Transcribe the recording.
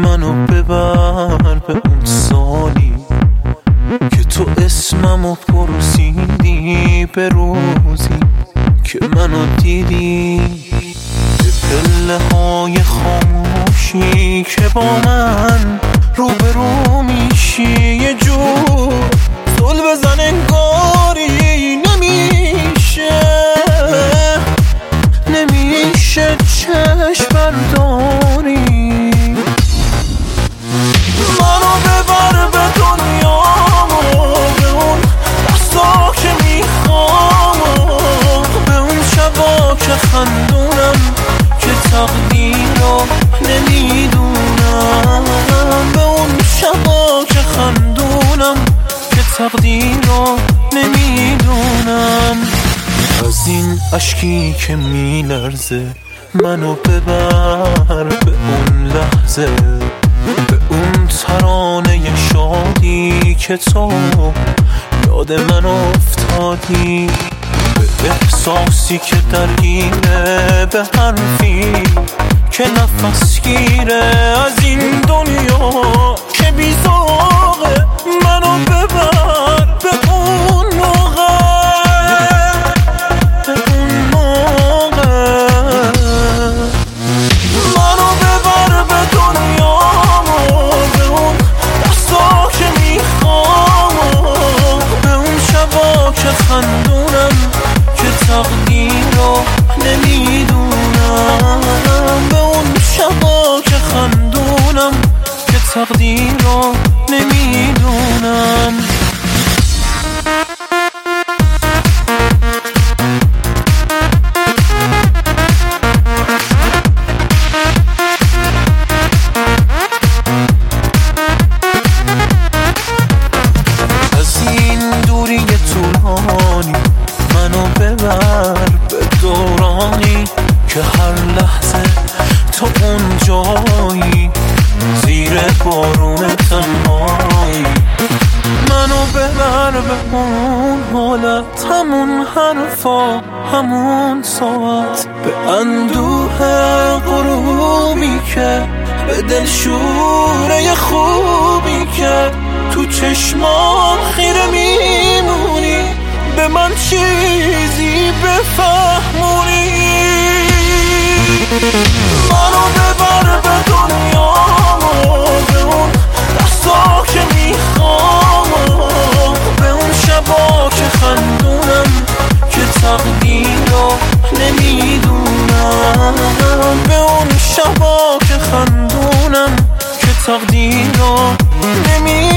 منو ببر به اون سالی که تو اسممو پرسیدی، به روزی که منو دیدی، به پله های خاموشی که با من روبرو میشی. یه جور زل بزن انگاری نمیشه چشم برداری. منو ببر به دنیا به اون دستا که میخوام، به اون شبا که خندونم که تقدیر رو نمیدونم، به اون شبا که خندونم که تقدیر رو نمیدونم. از این اشکی که میلرزه منو ببر به اون لحظه، به اون ترانه شادی که تو یاد من افتادی، به احساسی که درگیره، به حرفی که نفس گیره از این دنیا که بیزاقه. منو ببر به اون موقع، به اون موقع. منو ببر به دنیا به اون دستا که میخوام، به اون شبا که خندونم که تقدیر رو نمیدونم، به اون شبا که خندونم که تقدیر رو نمیدونم. از این دوری طولانی منو ببر به دورانی که هر لحظه تو اون جایی، زیر بارون تنهایی. منو ببر به اون حالت، همون حرفا، همون ساعت، به اندوه غروبی که به دل شوره خوبی که تو چشمان خیره میمونی، به من چیزی بفهمونی. منو ببر به دنیا به اون دستا که میخوام، به اون شبا که خندونم که تقدیر رو نمیدونم، به اون شبا که خندونم که تقدیر رو نمیدونم.